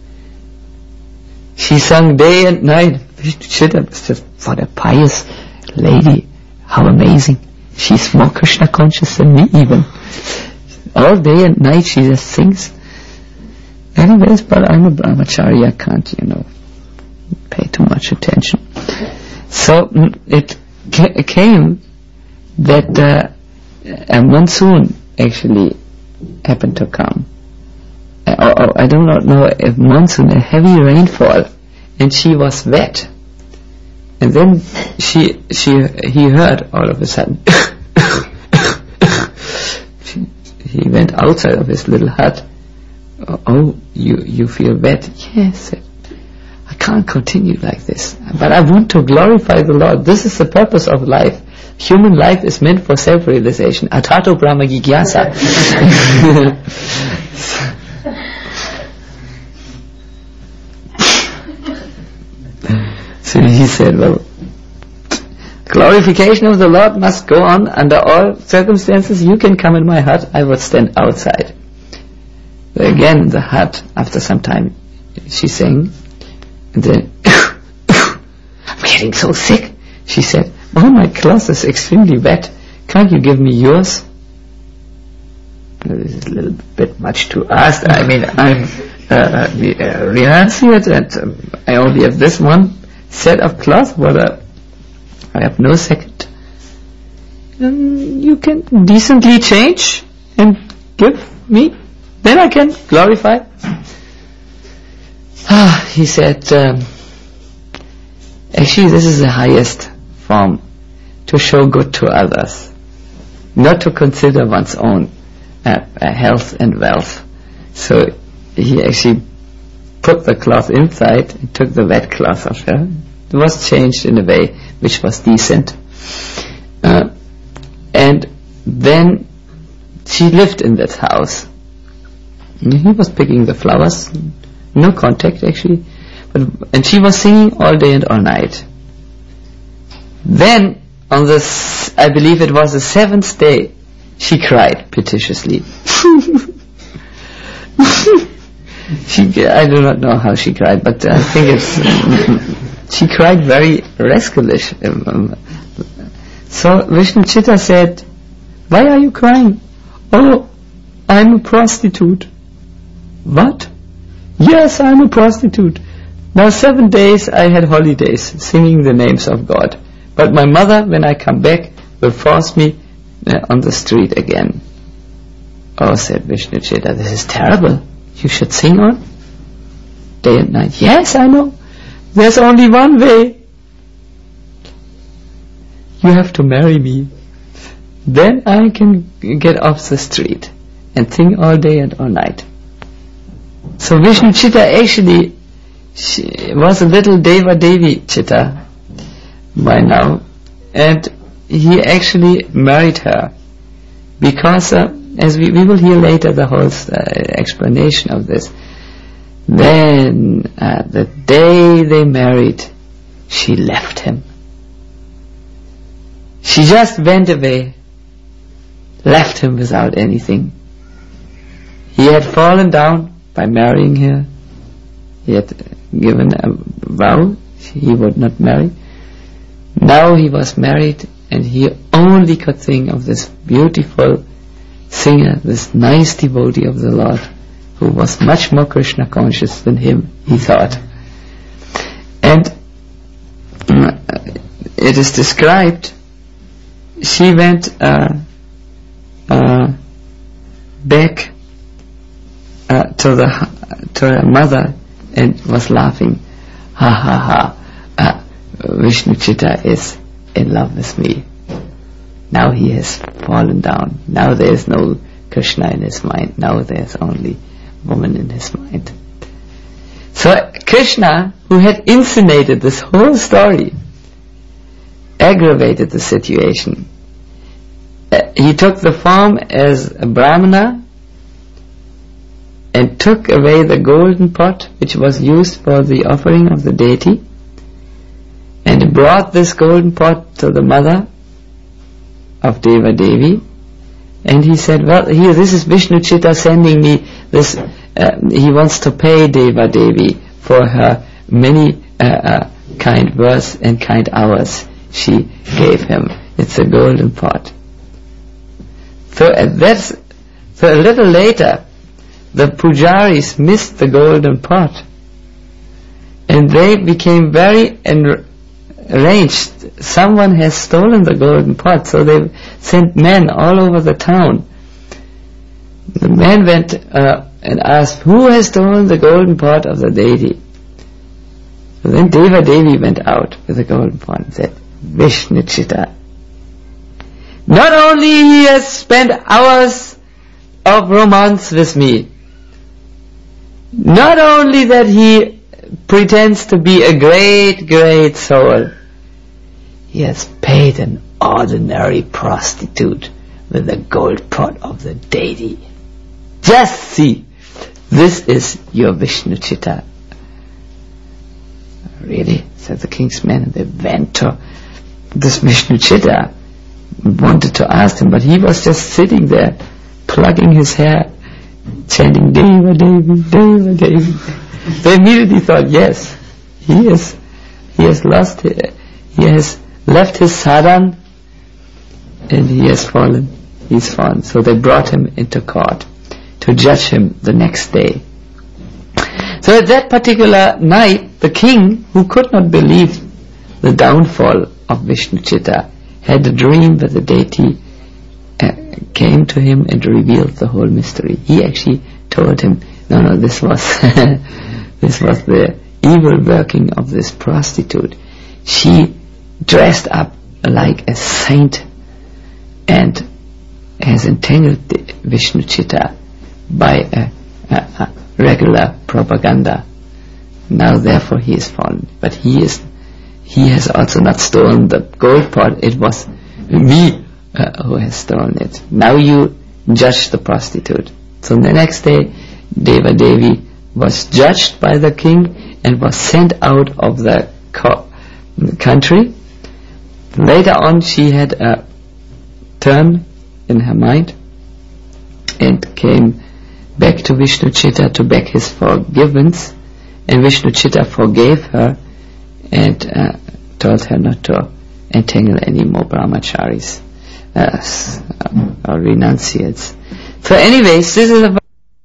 She sang day and night. Vishnu Chitta was just, what a pious lady, how amazing. She's more Krishna conscious than me even. All day and night she just sings. Anyways, but I'm a brahmachari, I can't, you know, pay too much attention. So it ca- came that uh, a monsoon actually happened to come. Uh, or, I do not know if monsoon, a heavy rainfall, and she was wet. And then she, she, he heard all of a sudden. she, he went outside of his little hut. Oh, you, you feel wet? Yes. I can't continue like this. But I want to glorify the Lord. This is the purpose of life. Human life is meant for self-realization. Atato Brahma Jigyasa. So he said, well, glorification of the Lord must go on under all circumstances. You can come in my hut, I would stand outside. So again in the hut, after some time, she sang, and then, I'm getting so sick. She said, oh, my cloth is extremely wet. Can't you give me yours? This is a little bit much to ask. I mean, I'm uh, the uh, renunciate, and um, I only have this one set of cloth, but uh, I have no second. Um, you can decently change and give me, then I can glorify. Ah, he said, um, actually this is the highest form, to show good to others, not to consider one's own uh, uh, health and wealth. So he actually put the cloth inside and took the wet cloth of her. It was changed in a way which was decent. Uh, and then she lived in that house. And he was picking the flowers, no contact actually, but, and she was singing all day and all night. Then on the, s- I believe it was the seventh day, she cried piteously. She, I do not know how she cried, but I think it's, she cried very rascalish. So Vishnu Chitta said, why are you crying? Oh, I'm a prostitute. What? Yes, I'm a prostitute. Now seven days I had holidays, singing the names of God. But my mother, when I come back, will force me uh, on the street again. Oh, said Vishnu Chitta, this is terrible. You should sing on day and night. Yes, I know. There's only one way. You have to marry me. Then I can get off the street and sing all day and all night. So Vishnu Chitta actually she was a little Deva Devi Chitta by now, and he actually married her because uh, as we, we will hear later the whole uh, explanation of this. Then uh, the day they married, she left him. She just went away, left him without anything. He had fallen down by marrying her. He had given a vow he would not marry. Now he was married, and he only could think of this beautiful singer, this nice devotee of the Lord, who was much more Krishna conscious than him, he thought. And uh, it is described, she went uh, uh, back uh, to the to her mother and was laughing. Ha ha ha! Uh, Vishnu Chitta is in love with me. Now he has fallen down. Now there is no Krishna in his mind. Now there is only woman in his mind. So Krishna, who had insinuated this whole story, aggravated the situation. Uh, he took the form as a Brahmana and took away the golden pot which was used for the offering of the deity, and brought this golden pot to the mother of Deva Devi, and he said, well, here, this is Vishnu Chitta sending me this, uh, he wants to pay Deva Devi for her many uh, uh, kind words and kind hours she gave him. It's a golden pot. So at that, so a little later, the pujaris missed the golden pot, and they became very enraged. Someone has stolen the golden pot, so they sent men all over the town. The men went uh, and asked, who has stolen the golden pot of the deity? So then Deva Devi went out with the golden fawn and said, Vishnuchita, not only he has spent hours of romance with me, not only that he pretends to be a great, great soul, he has paid an ordinary prostitute with the gold pot of the deity. Just see, this is your Vishnuchita. Really? Said the king's men, and they went to this Vishnuchita, wanted to ask him, but he was just sitting there, plucking his hair, chanting Deva Devi, Deva Devi. They immediately thought, yes, he is, he has lost, he has left his sadhan, and he has fallen, he's fallen. So they brought him into court to judge him the next day. So at that particular night, the king, who could not believe the downfall of Vishnuchita, had a dream that the deity uh, came to him and revealed the whole mystery. He actually told him, no, no, this was this was the evil working of this prostitute. She dressed up like a saint and has entangled Vishnuchita by a, a, a regular propaganda. Now therefore he is fallen. But he is he has also not stolen the gold pot. It was me uh, who has stolen it. Now you judge the prostitute. So the next day Deva Devi was judged by the king and was sent out of the co- country. Later on she had a turn in her mind and came back to Vishnuchita to beg his forgiveness, and Vishnuchita forgave her and uh, told her not to entangle any more brahmacharis uh, or renunciates. So anyways, this is a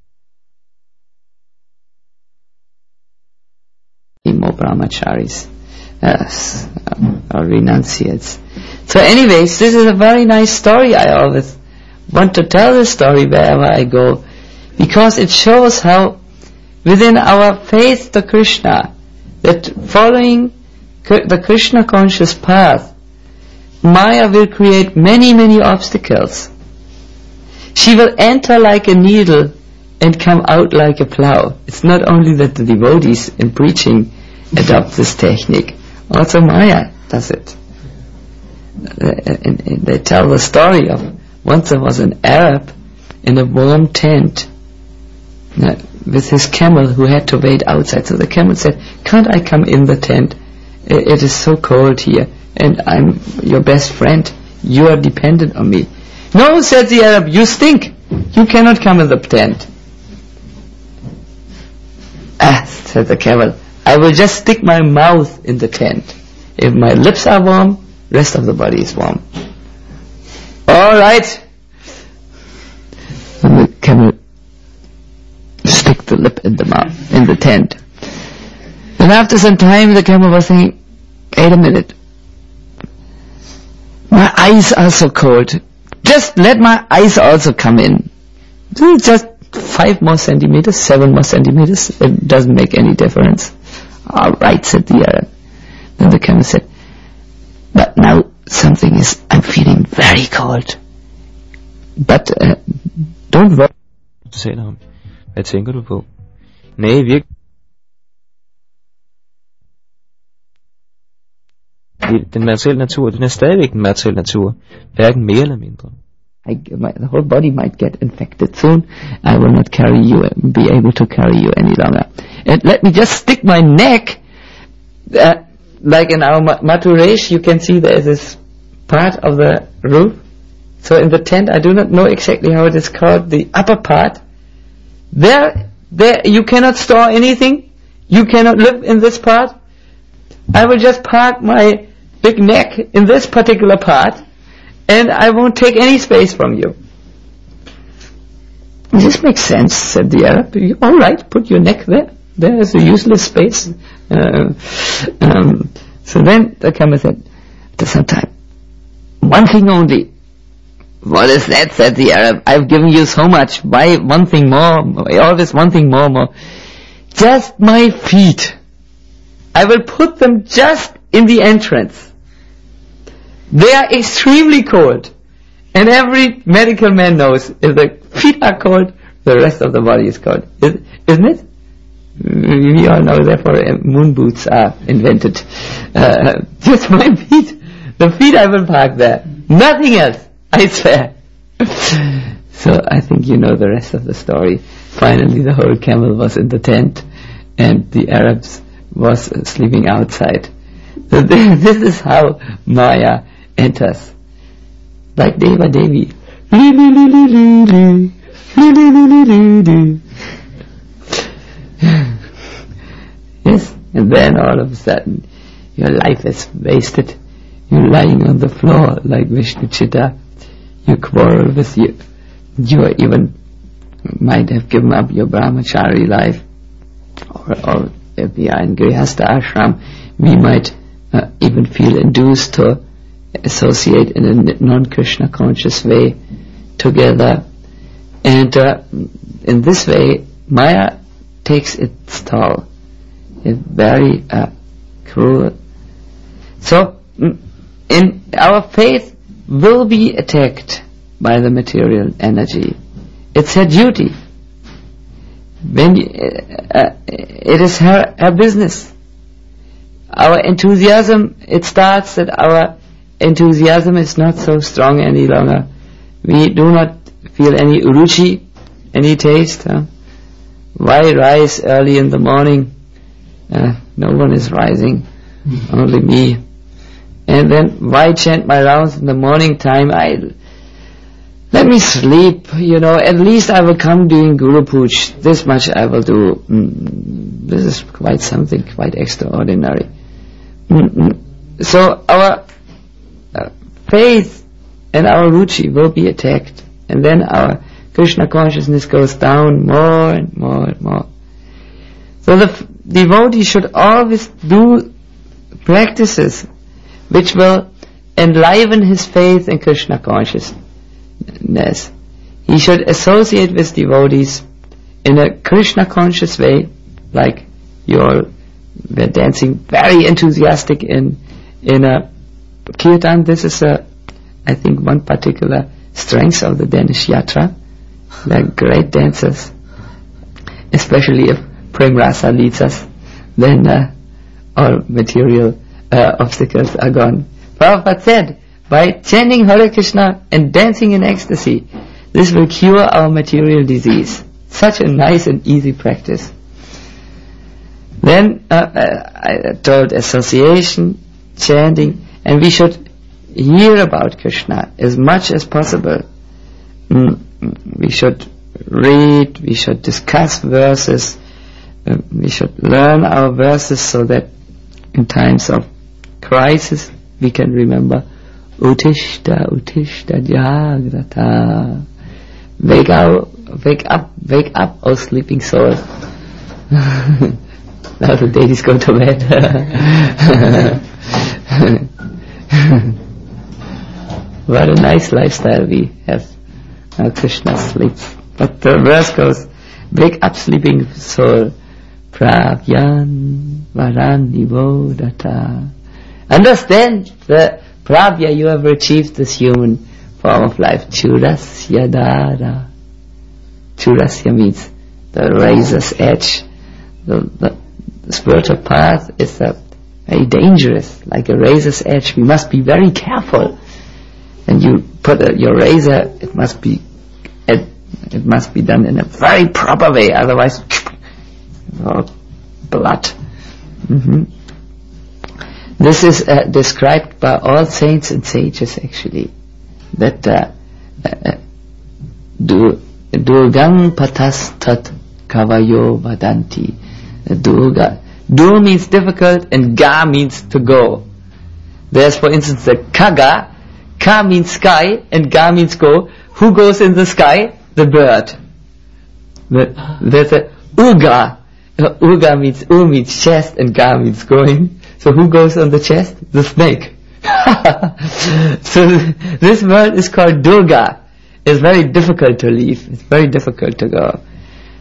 more brahmacharis uh, or renunciates. So anyways, this is a very nice story. I always want to tell this story wherever I go, because it shows how within our faith to Krishna, that following the Krishna conscious path, Maya will create many, many obstacles. She will enter like a needle and come out like a plow. It's not only that the devotees in preaching adopt this technique, also Maya does it. Uh, and, and they tell the story of once there was an Arab in a warm tent uh, with his camel who had to wait outside. So the camel said, can't I come in the tent? It, it is so cold here and I'm your best friend. You are dependent on me. No, said the Arab, you stink. You cannot come in the tent. Ah, said the camel, I will just stick my mouth in the tent. If my lips are warm, rest of the body is warm. Alright. And the camel stick the lip in the mouth, in the tent. And after some time the camel was saying, wait a minute, my eyes are so cold. Just let my eyes also come in. Just five more centimeters, seven more centimeters, it doesn't make any difference. Alright, said the Arab. Then the camel said, but now something is, I'm feeling very cold. But uh, don't worry. Du taler om. Hvad tænker du på? Nej, virkelig. Den materielle natur, den er stadigvæk den materielle natur. Hverken mere eller mindre. I, my, the whole body might get infected soon. I will not carry you, be able to carry you any longer. And let me just stick my neck, uh, like in our Maturesh, you can see there is this part of the roof. So in the tent, I do not know exactly how it is called, the upper part. There, there, you cannot store anything. You cannot live in this part. I will just park my big neck in this particular part, and I won't take any space from you. This makes sense, said the Arab. All right, put your neck there. There is a useless space. Uh, um, so then the Camel said, after some time, one thing only. What is that, said the Arab. I've given you so much. Why one thing more? Always one thing more, more. Just my feet. I will put them just in the entrance. They are extremely cold. And every medical man knows if the feet are cold, the rest of the body is cold. Is, isn't it? We all know, therefore uh, moon boots are invented. Uh, just my feet. The feet I will park there. Nothing else. I swear. So I think you know the rest of the story. Finally the whole camel was in the tent and the Arabs was uh, sleeping outside. So this is how Maya enters. Like Deva Devi. Yes, and then all of a sudden your life is wasted. You're lying on the floor like Vishnu Chitta. You quarrel with you. You even might have given up your brahmachari life. Or, or if we are in Grihastha ashram, we might uh, even feel induced to associate in a non-Krishna conscious way together. And uh, in this way, Maya takes its toll. It's very uh, cruel. So, in our faith will be attacked by the material energy. It's her duty. When you, uh, uh, it is her, her business. Our enthusiasm, it starts that our enthusiasm is not so strong any longer. We do not feel any uruchi, any taste. Huh? Why rise early in the morning? Uh, no one is rising, only me. And then why chant my rounds in the morning time? I let me sleep, you know, at least I will come doing Guru Puj. This much I will do. Mm, this is quite something, quite extraordinary. Mm-mm. So our uh, faith and our ruchi will be attacked. And then our Krishna consciousness goes down more and more and more. So the f- devotee should always do practices which will enliven his faith in Krishna consciousness. He should associate with devotees in a Krishna conscious way, like you all were dancing very enthusiastic in in a kirtan. This is a, I think, one particular strength of the Danish Yatra. They're great dancers, especially if Prem Rasa leads us, then uh, all material uh, obstacles are gone. Prabhupada said, by chanting Hare Krishna and dancing in ecstasy, this will cure our material disease. Such a nice and easy practice. Then uh, uh, I told association, chanting, and we should hear about Krishna as much as possible. Mm, we should read, we should discuss verses, uh, we should learn our verses so that in times of crisis we can remember Utishta, Utishta, Jagrata. Wake up, wake up, wake up, O sleeping soul. Now the ladies go to bed. What a nice lifestyle we have. Now Krishna sleeps. But the verse goes, wake up, sleeping soul. Pravyan Varani Vodata. Understand the Pravya, you have achieved this human form of life. Churasya Dara. Churasya means the razor's edge. The, the, the spiritual path is a, very dangerous, like a razor's edge. We must be very careful. And you put a, your razor, it must be it, it must be done in a very proper way, otherwise oh, blood. Mm-hmm. This is uh, described by all saints and sages actually, that uh, uh, du, Durgang patas tat kavayo vadanti. Durga. Dur means difficult and ga means to go. There's for instance the kaga. Ka means sky and ga means go. Who goes in the sky? The bird. The, there's a uga. Uh, uga means u means chest and ga means going. So who goes on the chest? The snake. So this world is called Durga. It's very difficult to leave. It's very difficult to go.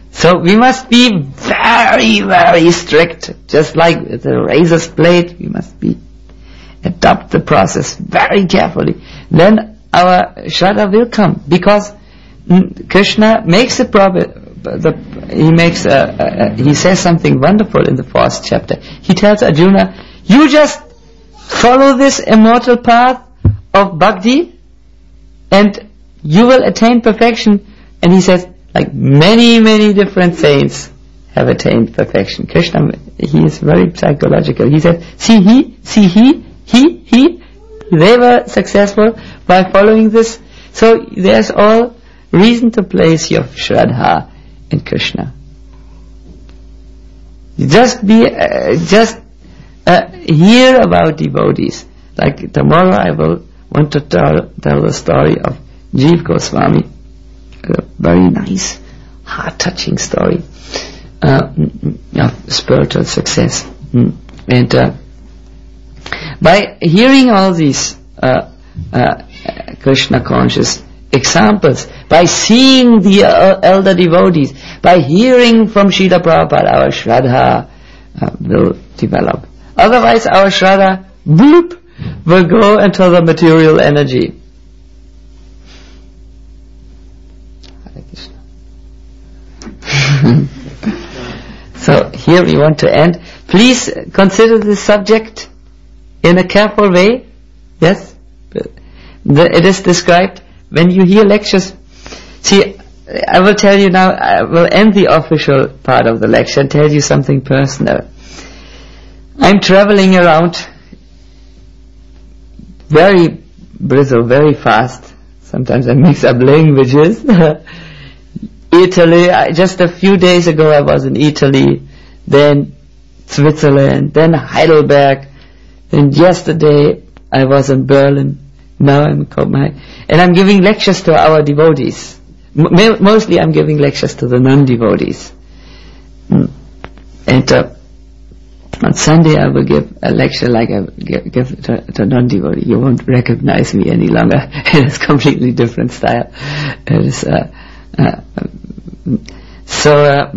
So we must be very, very strict. Just like with a razor's blade, we must be adopt the process very carefully. Then our Shraddha will come, because mm, Krishna makes a promise. The, he makes a, a, a, he says something wonderful in the fourth chapter. He tells Arjuna, you just follow this immortal path of bhakti and you will attain perfection. And he says, like many, many different saints have attained perfection. Krishna, he is very psychological. He said, see he, see he, he, he, they were successful by following this. So there's all reason to place your Shraddha in Krishna. Just be, uh, just uh, hear about devotees. Like tomorrow I will want to tell, tell the story of Jeev Goswami. A very nice, heart-touching story uh, of spiritual success. And uh, by hearing all these uh, uh, Krishna conscious examples, by seeing the uh, elder devotees, by hearing from Srila Prabhupada, our Shraddha uh, will develop. Otherwise our Shraddha, bloop, will go into the material energy. Hare Krishna. So here we want to end. Please consider this subject in a careful way. Yes? The, it is described when you hear lectures. See, I will tell you now, I will end the official part of the lecture and tell you something personal. I'm traveling around very brittle, very fast. Sometimes I mix up languages. Italy, I, just a few days ago I was in Italy, then Switzerland, then Heidelberg, and yesterday I was in Berlin, now I'm in Copenhagen, and I'm giving lectures to our devotees. M- mostly I'm giving lectures to the non-devotees. Mm. And uh, on Sunday I will give a lecture like I give, give to, to non-devotee. You won't recognize me any longer. It is completely different style. It is, uh, uh, so, uh,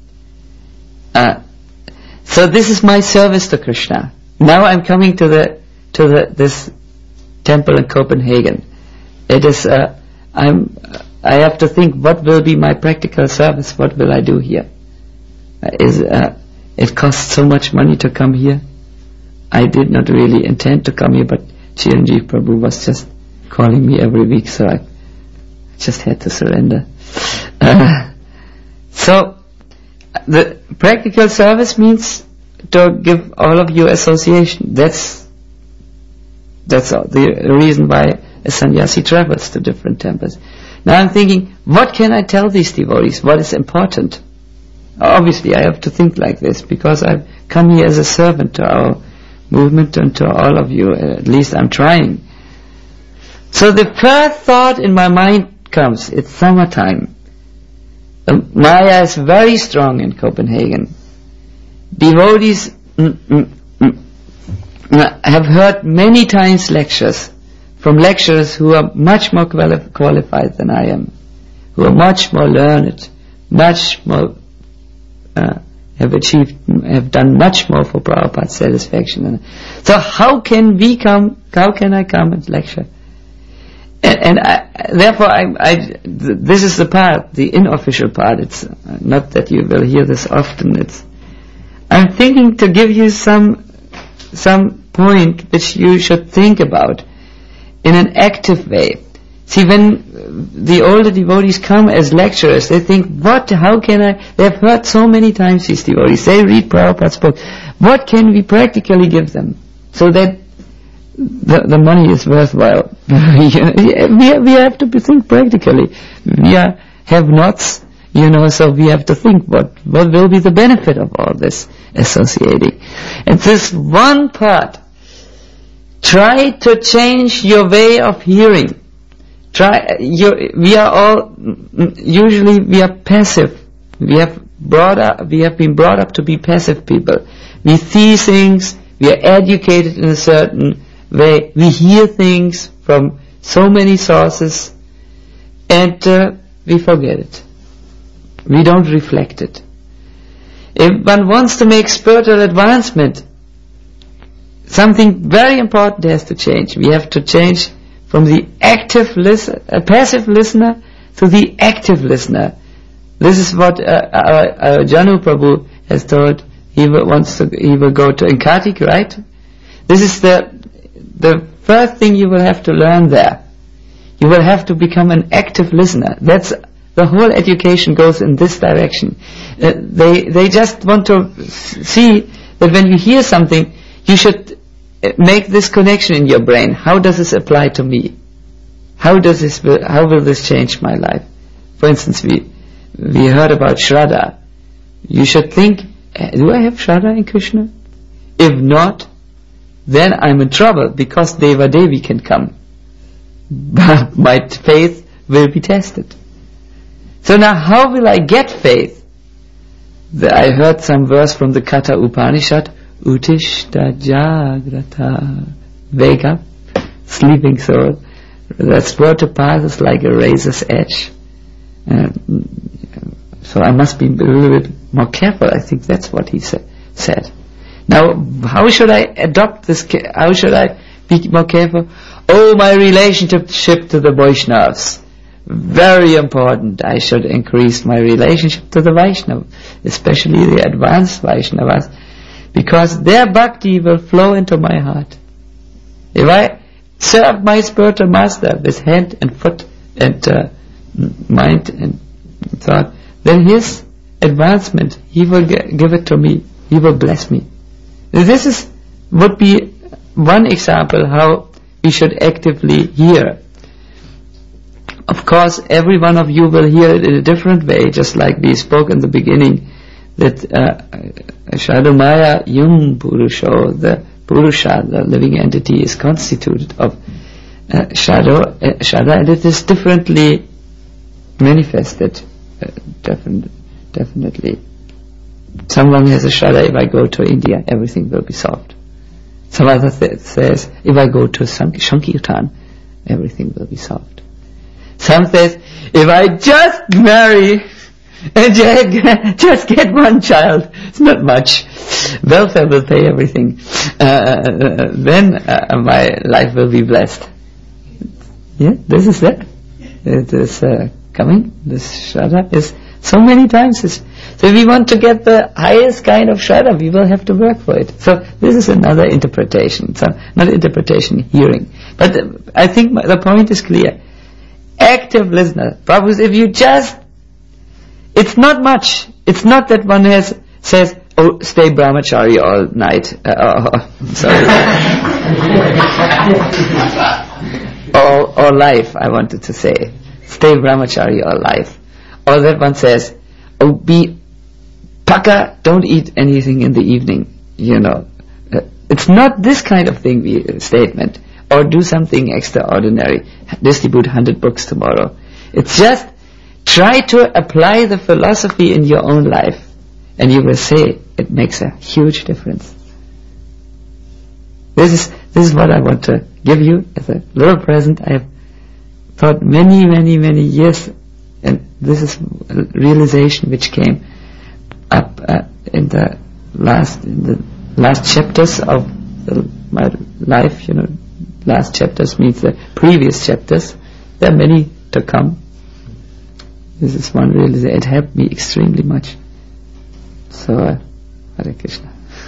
uh, so this is my service to Krishna. Now I'm coming to the to the this temple in Copenhagen. It is uh, I'm I have to think, what will be my practical service? What will I do here? Uh, is uh, it costs so much money to come here? I did not really intend to come here, but Chiranjeev Prabhu was just calling me every week, so I just had to surrender. Uh, so the practical service means to give all of you association. That's that's all, the reason why a sannyasi travels to different temples. Now I'm thinking, what can I tell these devotees? What is important? Obviously I have to think like this, because I've come here as a servant to our movement and to all of you. At least I'm trying. So the first thought in my mind comes, it's summertime. The Maya is very strong in Copenhagen. Devotees mm, mm, mm, have heard many times lectures from lecturers who are much more quali- qualified than I am, who are much more learned, much more uh, have achieved, have done much more for Prabhupada's satisfaction. So how can we come? How can I come and lecture? And, and I, therefore, I, I, th- this is the part, the unofficial part. It's uh, not that you will hear this often. It's I'm thinking to give you some some point which you should think about in an active way. See, when the older devotees come as lecturers, they think, what, how can I, they've heard so many times these devotees, they read Prabhupada's books, what can we practically give them so that the, the money is worthwhile? we, we have to think practically. We are have-nots, you know, so we have to think what, what will be the benefit of all this associating. And this one part, try to change your way of hearing. Try. You, we are all usually we are passive. We have brought up. We have been brought up to be passive people. We see things. We are educated in a certain way. We hear things from so many sources, and uh, we forget it. we don't reflect it. If one wants to make spiritual advancement, something very important has to change. We have to change from the active listen, a passive listener to the active listener. This is what uh, our, our Janu Prabhu has told. He will, wants to, he will go to Inkartik, right? This is the the first thing you will have to learn there. You will have to become an active listener. That's the whole education goes in this direction. Uh, they they just want to see that when you hear something, you should make this connection in your brain. How does this apply to me? How does this? How will this change my life? For instance, we we heard about Shraddha. You should think, do I have Shraddha in Krishna? If not, then I'm in trouble, because Deva Devi can come. But my faith will be tested. So now how will I get faith? The, I heard some verse from the Katha Upanishad, Utishta Jagrata, wake up, sleeping soul. That spiritual path is like a razor's edge. Uh, so I must be a little bit more careful. I think that's what he sa- said. Now, how should I adopt this? Ca- how should I be more careful? Oh, my relationship to the Vaishnavas. Very important. I should increase my relationship to the Vaishnavas, especially the advanced Vaishnavas, because their bhakti will flow into my heart. If I serve my spiritual master with hand and foot and uh, mind and thought, then his advancement, he will g- give it to me. He will bless me. This is would be one example how we should actively hear. Of course, every one of you will hear it in a different way, just like we spoke in the beginning, that uh, Shadumaya Yung Purusho, the Purusha, the living entity, is constituted of uh, shadow, uh, Shada, and it is differently manifested, uh, defin- definitely. Someone has a Shada, if I go to India, everything will be solved. Some other th- says, if I go to Sank- Sankirtan, everything will be solved. Some says, if I just marry and just, just get one child, it's not much, welfare will pay everything, uh, then uh, my life will be blessed. Yeah, this is it. It is uh, coming. This Shraddha is so many times. This. So if we want to get the highest kind of Shraddha, we will have to work for it. So this is another interpretation. So not interpretation, hearing. But uh, I think my, the point is clear. Active listener. Prabhu, if you just, it's not much. It's not that one has says, oh, stay brahmachari all night. Uh, oh, sorry. or, or life, I wanted to say. Stay brahmachari all life. Or that one says, oh, be paka, don't eat anything in the evening. You know, uh, it's not this kind of thing, we, statement. Or do something extraordinary. Distribute one hundred books tomorrow. It's just try to apply the philosophy in your own life, and you will see it makes a huge difference. This is this is what I want to give you as a little present. I have thought many, many, many years, and this is a realization which came up uh, in the last in the last chapters of the, my life. You know. Last chapters means the previous chapters. There are many to come. This is one really, it helped me extremely much. So, uh, Hare Krishna.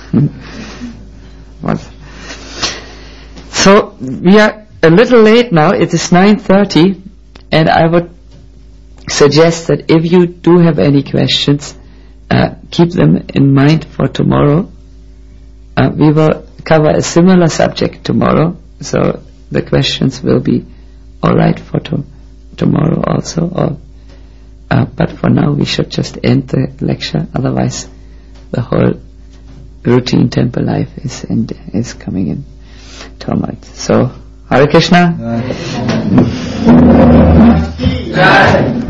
What? So, we are a little late now. It is nine thirty, and I would suggest that if you do have any questions, uh, keep them in mind for tomorrow. Uh, we will cover a similar subject tomorrow. So the questions will be all right for to- tomorrow also. Or, uh, but for now we should just end the lecture. Otherwise, the whole routine temple life is in, is coming in turmoil. So Hare Krishna. Jai.